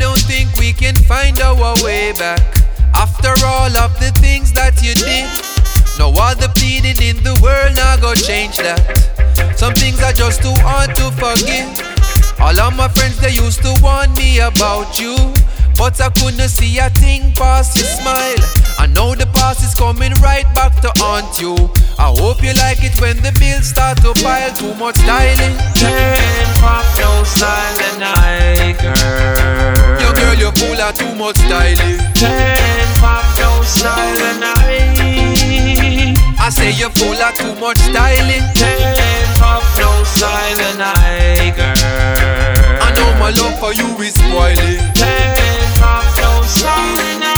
don't think we can find our way back after all of the things that you did. No other pleading in the world now go change that. Some things are just too hard to forgive. All of my friends, they used to warn me about you, but I couldn't see a thing past your smile. I know the past is coming right back to haunt you. I hope you like it when the bills start to pile. Too much styling. Can't pop no silent night, girl. Yo girl, you're full of too much styling. Can't pop no silent night. I say you're full of too much styling. Can't pop no silent night, girl. I know my love for you is spoiling. Can't pop no silent night.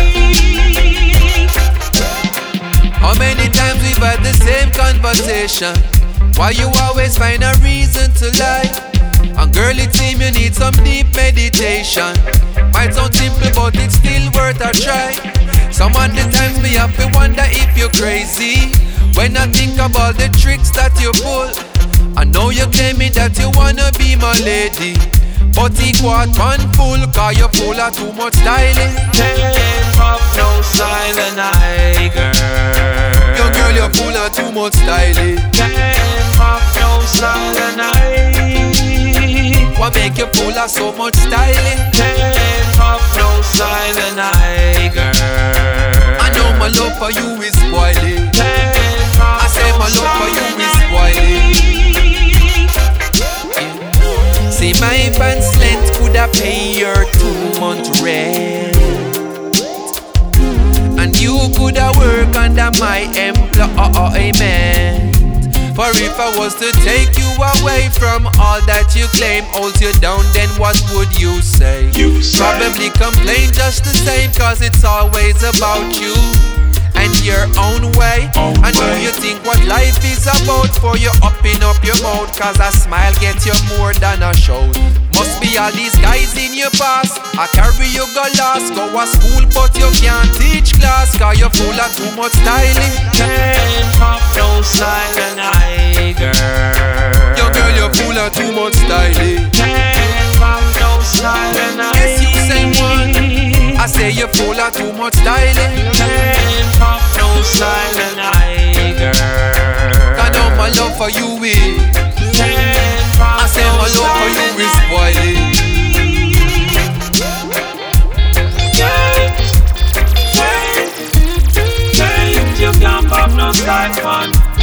How many times we've had the same conversation? Why you always find a reason to lie? And girl, it seems you need some deep meditation. Might sound simple, but it's still worth a try. Some of the times me have to wonder if you're crazy when I think about the tricks that you pull. I know you claiming that you wanna be my lady, but equal man full, cause you're full of too much styling. Can't pop no silent night, girl. Yo girl, you're full of too much styling. Can't pop no silent night. What make you full of so much styling? Can't pop no silent night, girl. I know my love for you is spoiling. Can't pop I say my love for you is spoiling. See my pants length coulda pay your 2-month rent, and you coulda work under my employment. For if I was to take you away from all that you claim holds you down, then what would you say? Probably complain just the same, cause it's always about you and your own way. And do you think what life is about for you upping up your mouth? Cause a smile gets you more than a shout. Must be all these guys in your past. I carry you go lost. Go to school but you can't teach class, cause you're full of too much styling. Can't pop no silent night, girl. Yo girl, you're full of too much styling. Can't pop no silent night. Yes, you say one. I say you're full of too much styling. Can't pop no silent night, girl. I know my love for you is. Can't pop I say my love for you is spoiling. You can't pop no silent one.